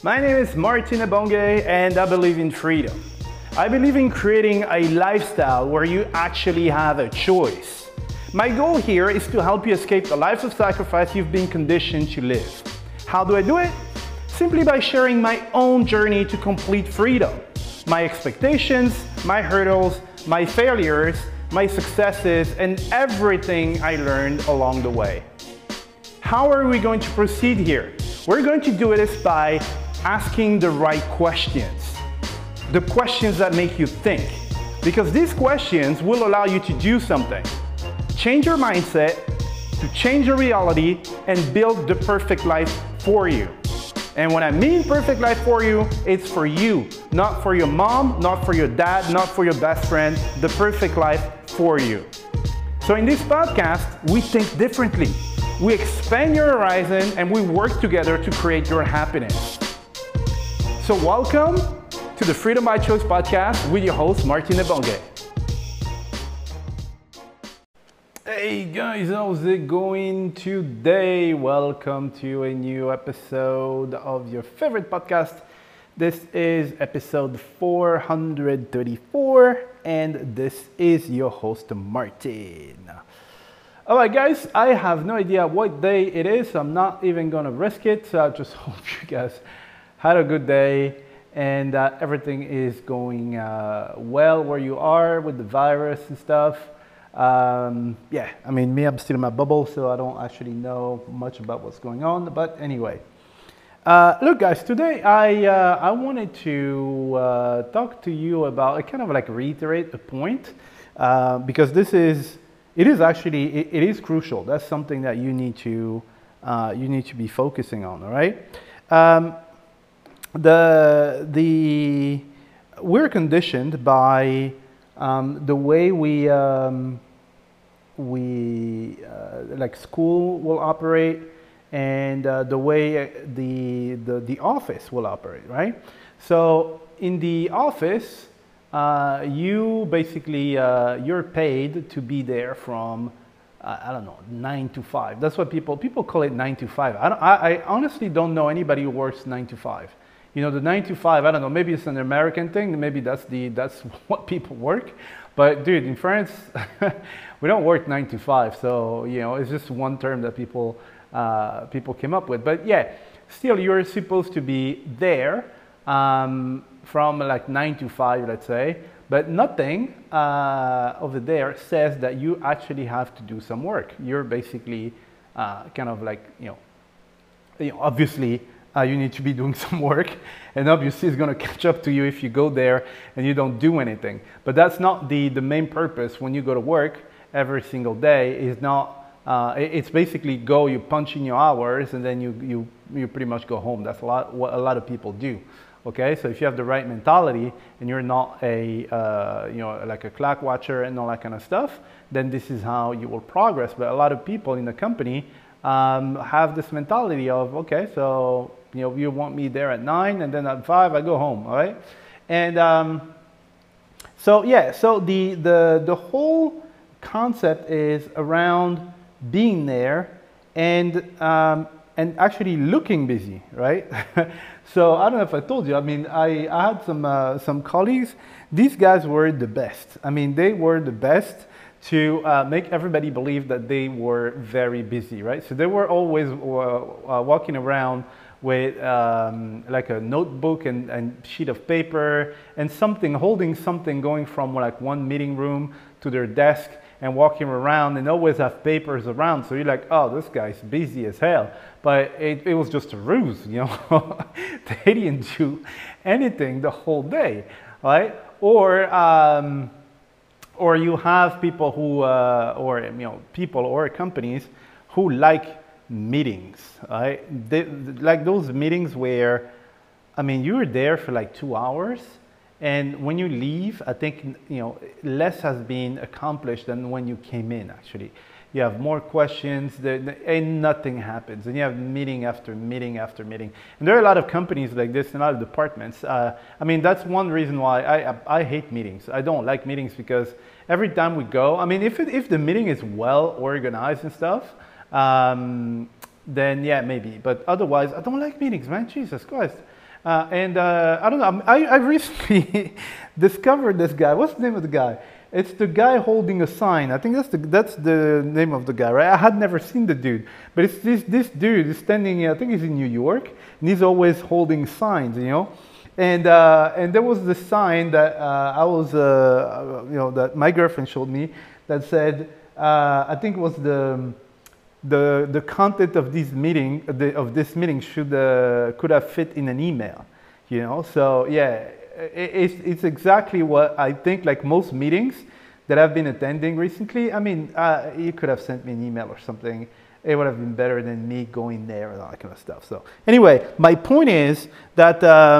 My name is Martin Ebonge and I believe in freedom. I believe in creating a lifestyle where you actually have a choice. My goal here is to help you escape the life of sacrifice you've been conditioned to live. How do I do it? Simply by sharing my own journey to complete freedom. My expectations, my hurdles, my failures, my successes, and everything I learned along the way. How are we going to proceed here? We're going to do it by asking the right questions. The questions that make you think. Because these questions will allow you to do something. Change your mindset, to change your reality, and build the perfect life for you. And when I mean perfect life for you, it's for you, not for your mom, not for your dad, not for your best friend, the perfect life for you. So in this podcast, we think differently. We expand your horizon and we work together to create your happiness. So welcome to the Freedom by Choice podcast with your host, Martin Ebonge. Hey guys, how's it going today? Welcome to a new episode of your favorite podcast. This is episode 434 and this is your host, Martin. All right guys, I have no idea what day it is, so I'm not even gonna risk it. So I just hope you guys had a good day and everything is going well where you are with the virus and stuff. Yeah, I mean, I'm still in my bubble, so I don't actually know much about what's going on. But anyway, look, guys, today I wanted to talk to you about, kind of like reiterate a point, because it is crucial. That's something that you need to be focusing on. All right. We're conditioned by the way like school will operate and the way the office will operate, right? So in the office, you basically you're paid to be there from I don't know, 9 to 5. That's what people call it, 9 to 5. I honestly don't know anybody who works 9 to 5. You know, the 9 to 5, I don't know, maybe it's an American thing, maybe that's what people work. But dude, in France, we don't work 9 to 5, so you know, it's just one term that people came up with. But yeah, still you're supposed to be there from like 9 to 5, let's say, but nothing over there says that you actually have to do some work. You're basically kind of like, obviously, you need to be doing some work, and obviously it's going to catch up to you if you go there and you don't do anything. But that's not the main purpose when you go to work every single day. Is not it's basically you punch in your hours and then you pretty much go home. That's what a lot of people do. Okay, so if you have the right mentality and you're not like a clock watcher and all that kind of stuff, then this is how you will progress. But a lot of people in the company have this mentality of, okay, so you want me there at 9 and then at 5 I go home, all right? And so the whole concept is around being there and actually looking busy, right? So I don't know if I told you, I mean, I had some colleagues. These guys were the best. I mean, they were the best to make everybody believe that they were very busy, right? So they were always walking around with like a notebook and sheet of paper and holding something, going from like one meeting room to their desk and walking around, and always have papers around. So you're like, oh, this guy's busy as hell. But it was just a ruse, They didn't do anything the whole day, right? Or you have people who, people or companies who like meetings, right? Like those meetings where, I mean, you're there for like 2 hours, and when you leave, I think, less has been accomplished than when you came in, actually. You have more questions, and nothing happens. And you have meeting after meeting after meeting. And there are a lot of companies like this, and a lot of departments. I mean, that's one reason why I hate meetings. I don't like meetings because every time we go, I mean, if the meeting is well organized and stuff, then yeah, maybe. But otherwise, I don't like meetings, man. Jesus Christ. I don't know, I recently discovered this guy. What's the name of the guy? It's the guy holding a sign. I think that's the name of the guy, right? I had never seen the dude, but it's this dude is standing, I think he's in New York, and he's always holding signs, you know? And there was this sign that that my girlfriend showed me that said, I think it was the content of this meeting should could have fit in an email, you know. So yeah, it's exactly what I think. Like most meetings that I've been attending recently, I mean, you could have sent me an email or something. It would have been better than me going there and all that kind of stuff. So anyway, my point is that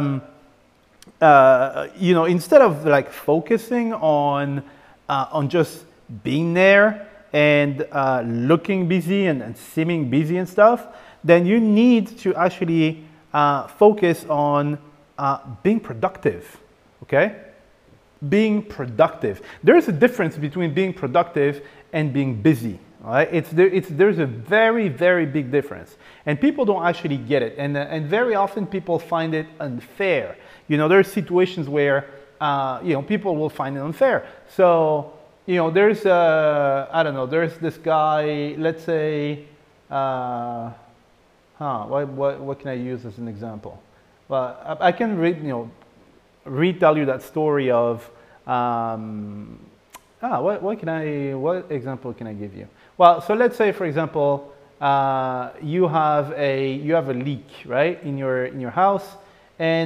you know, instead of like focusing on just being there and looking busy and seeming busy and stuff, then you need to actually focus on being productive, okay? Being productive. There's a difference between being productive and being busy, right? There's a very, very big difference. And people don't actually get it. And very often people find it unfair. You know, there are situations where, you know, people will find it unfair. So, you know, there's, I don't know, there's this guy, let's say, what can I use as an example? Well, I can retell you that story of, what example can I give you? Well, so let's say, for example, you have a leak, right, in your house, and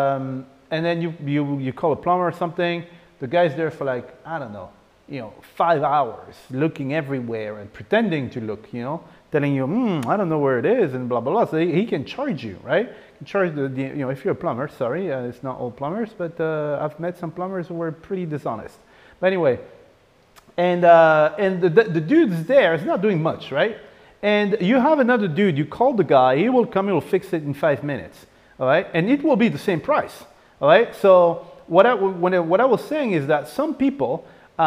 then you call a plumber or something. The guy's there for like, I don't know, 5 hours looking everywhere and pretending to look, telling you, I don't know where it is and blah, blah, blah. So he can charge you, right? He can charge if you're a plumber, sorry, it's not all plumbers, but I've met some plumbers who were pretty dishonest. But anyway, and the dude's there, is not doing much, right? And you have another dude, you call the guy, he will come, he will fix it in 5 minutes, all right? And it will be the same price, all right? So what I was saying is that some people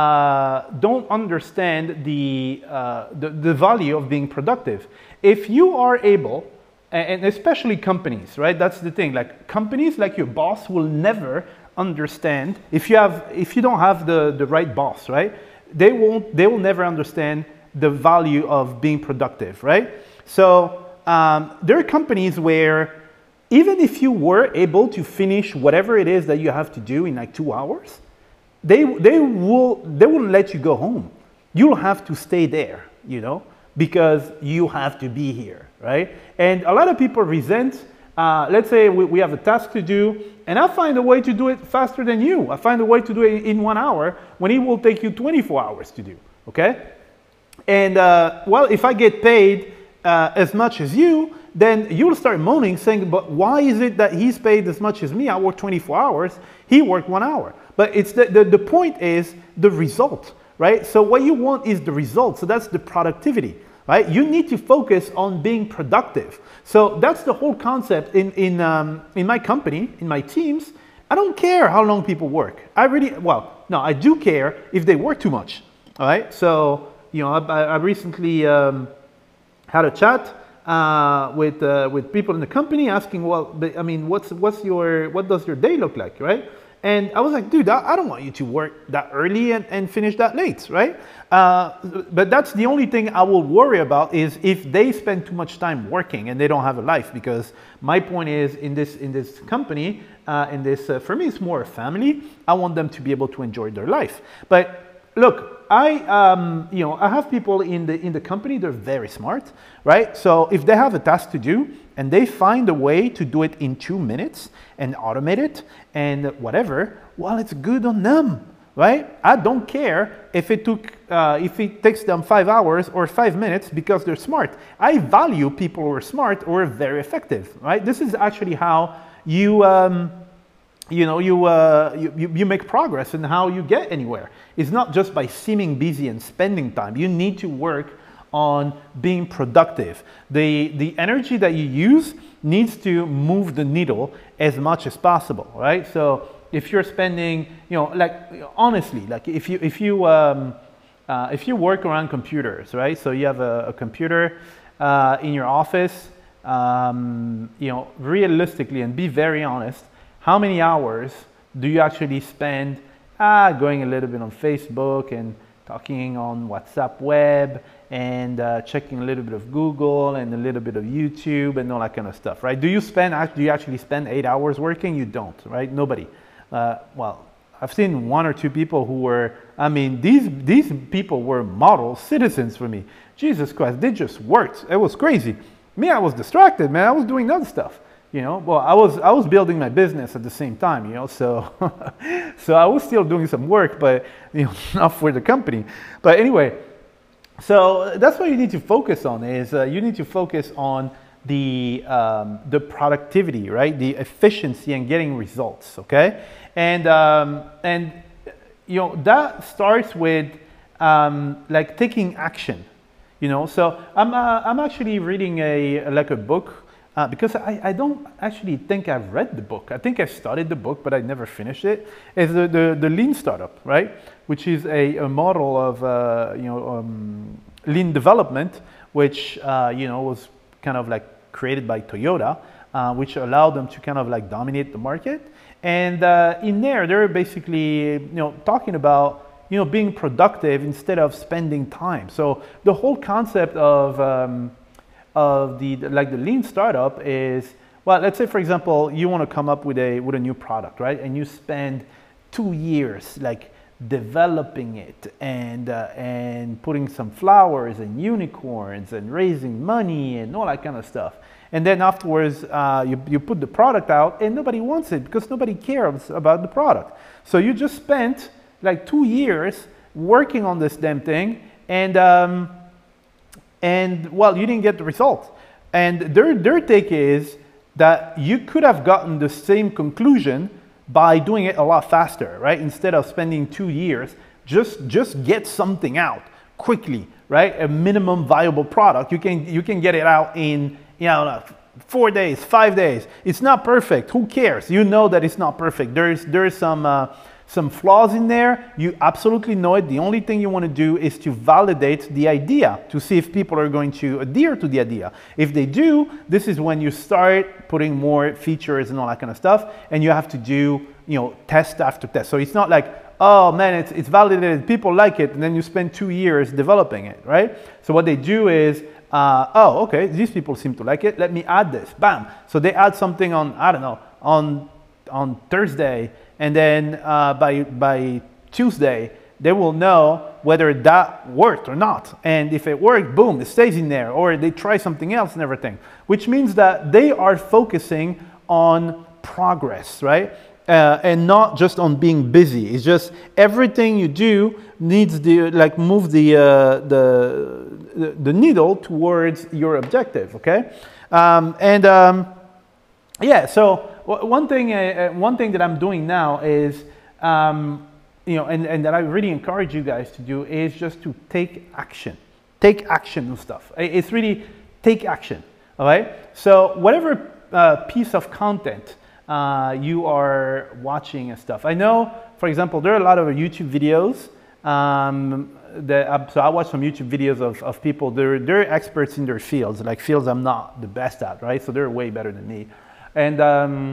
don't understand the value of being productive. If you are able, and especially companies, right? That's the thing. Like companies, like your boss, will never understand if you don't have the right boss, right? They will never understand the value of being productive, right? So there are companies where even if you were able to finish whatever it is that you have to do in like 2 hours, they wouldn't let you go home. You'll have to stay there, because you have to be here, right? And a lot of people resent, let's say we have a task to do, and I find a way to do it faster than you. I find a way to do it in 1 hour when it will take you 24 hours to do, okay? And well, if I get paid as much as you, then you'll start moaning, saying, but why is it that he's paid as much as me? I work 24 hours, he worked 1 hour. But it's the point is the result, right? So what you want is the result. So that's the productivity, right? You need to focus on being productive. So that's the whole concept in my company, in my teams. I don't care how long people work. I do care if they work too much, all right? So, I recently had a chat with people in the company asking, well, I mean, what does your day look like, right? And I was like, dude, I don't want you to work that early and finish that late, right? But that's the only thing I will worry about is if they spend too much time working and they don't have a life. Because my point is in this company, for me, it's more a family. I want them to be able to enjoy their life. But look, I have people in the company. They're very smart, right? So if they have a task to do and they find a way to do it in 2 minutes and automate it and whatever, well, it's good on them, right? I don't care if it takes them 5 hours or 5 minutes because they're smart. I value people who are smart or very effective, right? This is actually how you make progress in how you get anywhere. It's not just by seeming busy and spending time. You need to work on being productive. The energy that you use needs to move the needle as much as possible, right? So if you're spending, honestly, like if you work around computers, right? So you have a computer in your office. you know, realistically, and be very honest, how many hours do you actually spend going a little bit on Facebook and talking on WhatsApp web and checking a little bit of Google and a little bit of YouTube and all that kind of stuff, right? Do you actually spend 8 hours working? You don't, right? Nobody. Well, I've seen 1 or 2 people who were, I mean, these people were model citizens for me. Jesus Christ, they just worked. It was crazy. Me, I was distracted, man. I was doing other stuff, you know. Well, I was building my business at the same time, you know. So, so I was still doing some work, but you know, not for the company. But anyway, so that's what you need to focus on. Is you need to focus on the productivity, right? The efficiency and getting results. Okay, and you know, that starts with like taking action. You know, so I'm actually reading a book because I don't actually think I've read the book. I think I started the book, but I never finished it. It's the Lean Startup, right? Which is a model of you know, lean development, which you know, was kind of like created by Toyota, which allowed them to kind of like dominate the market. And in there, they're basically, you know, talking about, you know, being productive instead of spending time. So the whole concept of the lean startup is, well, let's say for example, you want to come up with a new product, right? And you spend 2 years like developing it and putting some flowers and unicorns and raising money and all that kind of stuff. And then afterwards, you put the product out and nobody wants it because nobody cares about the product. So you just spent like 2 years working on this damn thing, and well, you didn't get the result. And their take is that you could have gotten the same conclusion by doing it a lot faster, right? Instead of spending 2 years, just get something out quickly, right? A minimum viable product. You can get it out in, you know, 4 days, 5 days. It's not perfect. Who cares? You know that it's not perfect. There's some flaws in there. You absolutely know it. The only thing you want to do is to validate the idea to see if people are going to adhere to the idea. If they do, this is when you start putting more features and all that kind of stuff, and you have to do, you know, test after test. So it's not like, oh man, it's validated, people like it, and then you spend 2 years developing it, right? So what they do is, oh, okay, these people seem to like it. Let me add this. Bam. So they add something on, I don't know, on Thursday, and then by Tuesday, they will know whether that worked or not. And if it worked, boom, it stays in there. Or they try something else and everything. Which means that they are focusing on progress, right? And not just on being busy. It's just everything you do needs to like move the needle towards your objective, okay? Yeah, so one thing that I'm doing now is, you know, and that I really encourage you guys to do is just to take action. Take action and stuff. It's really take action, all right? So whatever piece of content you are watching and stuff. I know, for example, there are a lot of YouTube videos. So I watch some YouTube videos of people. They're experts in their fields, like fields I'm not the best at, right? So they're way better than me. And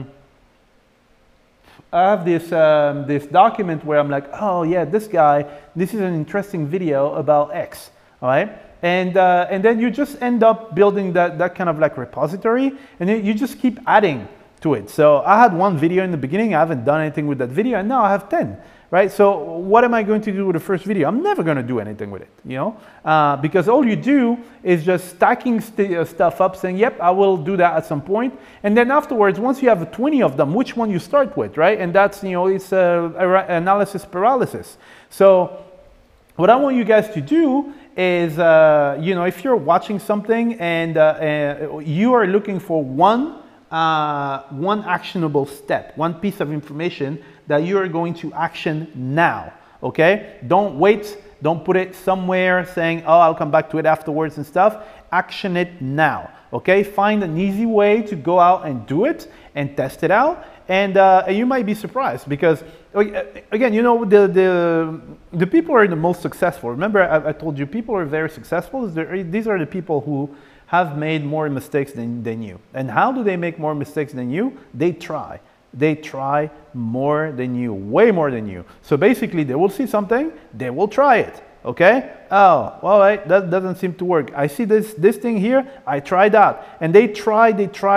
I have this document where I'm like, oh yeah, this is an interesting video about X, all right? And then you just end up building that kind of like repository, and then you just keep adding to it. So I had one video in the beginning, I haven't done anything with that video, and now I have 10, right? So what am I going to do with the first video? I'm never going to do anything with it, you know, because all you do is just stacking stuff up, saying, yep, I will do that at some point. And then afterwards, once you have 20 of them, which one you start with, right? And that's, you know, it's analysis paralysis. So what I want you guys to do is, you know, if you're watching something and you are looking for one actionable step, one piece of information that you are going to action now, okay? Don't wait, don't put it somewhere saying, oh, I'll come back to it afterwards and stuff. Action it now, okay? Find an easy way to go out and do it and test it out, and you might be surprised because, again, you know, the people who are the most successful. Remember, I told you people are very successful. These are the people who have made more mistakes than you. And how do they make more mistakes than you? They try. They try more than you, way more than you. So basically, they will see something, they will try it. Okay? Oh, all right, that doesn't seem to work. I see this thing here, I try that. And they try.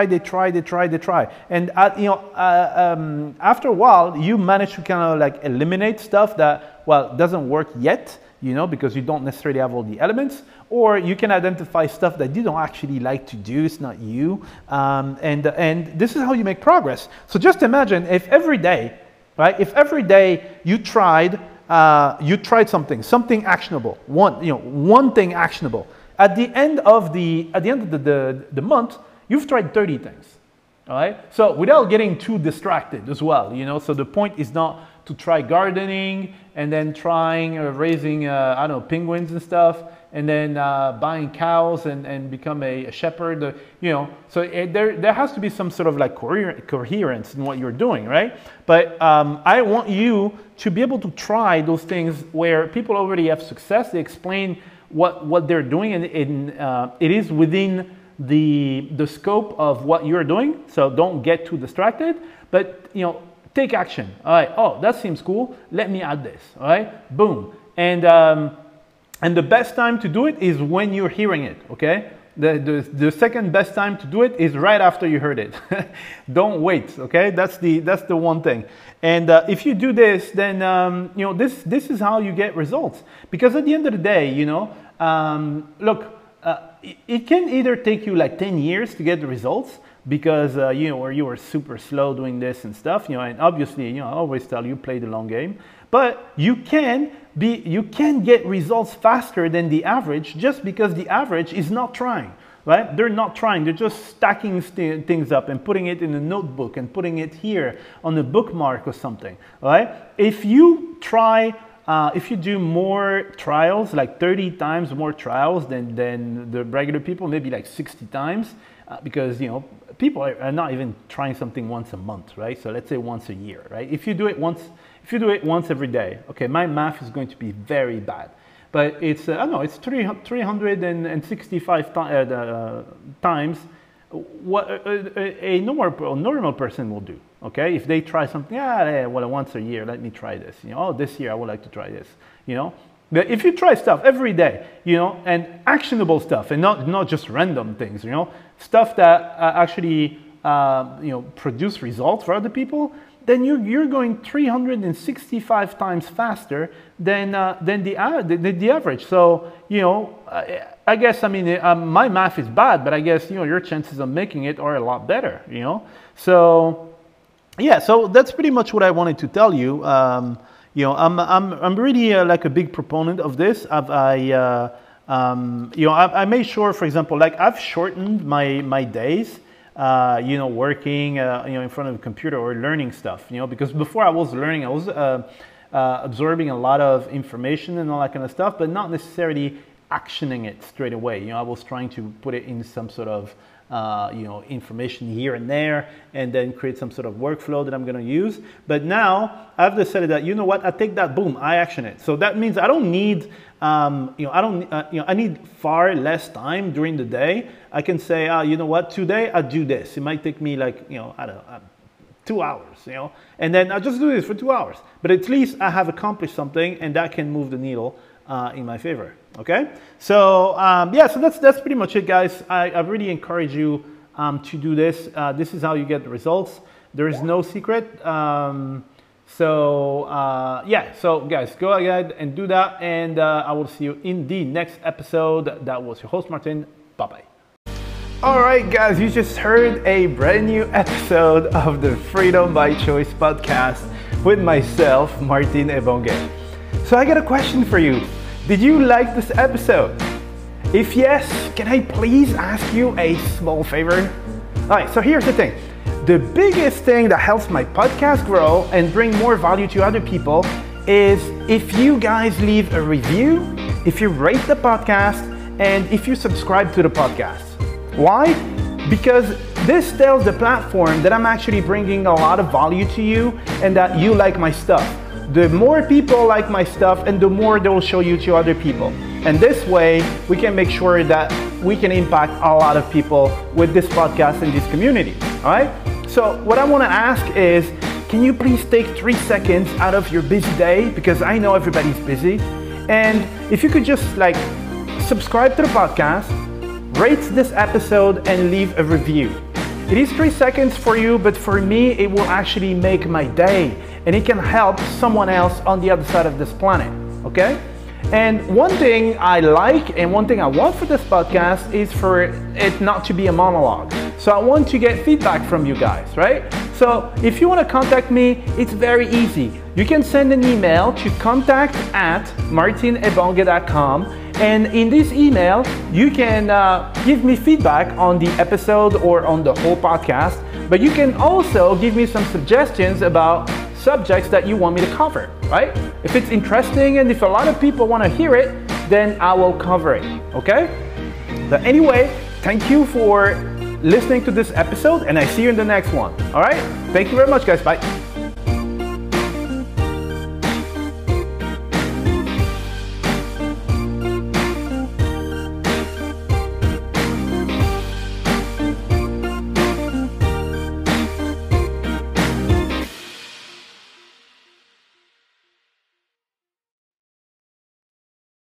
And after a while, you manage to kind of like eliminate stuff that, well, doesn't work yet, you know, because you don't necessarily have all the elements, or you can identify stuff that you don't actually like to do, it's not you. And this is how you make progress. So just imagine if every day, right, if every day you tried something actionable, one thing actionable. At the end of the month, you've tried 30 things. All right. So without getting too distracted as well, you know. So the point is not to try gardening and then trying raising I don't know, penguins and stuff, and then buying cows and become a shepherd. You know. So there has to be some sort of like coherence in what you're doing, right? But I want you to be able to try those things where people already have success. They explain what they're doing, and it is within the scope of what you're doing. So don't get too distracted, but you know, take action. All right. Oh, that seems cool. Let me add this. All right. Boom. And the best time to do it is when you're hearing it. Okay. The second best time to do it is right after you heard it. Don't wait. Okay. That's the one thing. And if you do this, then you know, this is how you get results. Because at the end of the day, you know, look. It can either take you like 10 years to get the results because you know, or you were super slow doing this and stuff, you know, and obviously, you know, I always tell you, play the long game, but you can get results faster than the average just because the average is not trying, right? They're not trying, they're just stacking things up and putting it in a notebook and putting it here on a bookmark or something, right? If you try if you do more trials, like 30 times more trials than the regular people, maybe like 60 times, because, you know, people are not even trying something once a month, right? So let's say once a year, right? If you do it once every day, okay, my math is going to be very bad, but it's, I don't know, it's 365 times what a normal person will do. Okay, if they try something, well, once a year, let me try this. You know, oh, this year I would like to try this. You know, but if you try stuff every day, you know, and actionable stuff, and not just random things, you know, stuff that actually you know, produce results for other people, then you're going 365 times faster than the average. So, you know, I guess, I mean, my math is bad, but I guess, you know, your chances of making it are a lot better, you know. So yeah, so that's pretty much what I wanted to tell you. You know, I'm really like a big proponent of this. You know, I made sure, for example, like I've shortened my days. You know, working, you know, in front of a computer or learning stuff, you know, because before I was learning, I was absorbing a lot of information and all that kind of stuff, but not necessarily actioning it straight away. You know, I was trying to put it in some sort of, you know, information here and there, and then create some sort of workflow that I'm going to use. But now I've decided that, you know what, I take that, boom, I action it. So that means I don't need, you know, you know, I need far less time during the day. I can say, you know what, today I do this. It might take me like, you know, I don't know, 2 hours, you know, and then I just do this for 2 hours. But at least I have accomplished something, and that can move the needle in my favor. Okay, so yeah, so that's pretty much it, guys. I really encourage you to do this. This is how you get the results. There is no secret. So yeah, so guys, go ahead and do that, and I will see you in the next episode. That was your host, Martin. Bye bye. Alright guys, you just heard a brand new episode of the Freedom by Choice podcast with myself, Martin Ebonge. So I got a question for you. Did you like this episode? If yes, can I please ask you a small favor? Alright, so here's the thing. The biggest thing that helps my podcast grow and bring more value to other people is if you guys leave a review, if you rate the podcast, and if you subscribe to the podcast. Why? Because this tells the platform that I'm actually bringing a lot of value to you and that you like my stuff. The more people like my stuff, and the more they will show you to other people. And this way, we can make sure that we can impact a lot of people with this podcast and this community, all right? So what I wanna ask is, can you please take 3 seconds out of your busy day, because I know everybody's busy, and if you could just like subscribe to the podcast, rate this episode, and leave a review. It is 3 seconds for you, but for me, it will actually make my day, and it can help someone else on the other side of this planet, okay? And one thing I like and one thing I want for this podcast is for it not to be a monologue. So I want to get feedback from you guys, right? So if you want to contact me, it's very easy. You can send an email to contact@martinebonga.com, and in this email, you can give me feedback on the episode or on the whole podcast, but you can also give me some suggestions about subjects that you want me to cover, right? If it's interesting and if a lot of people want to hear it, then I will cover it, okay? But anyway, thank you for listening to this episode, and I see you in the next one, all right? Thank you very much, guys. Bye.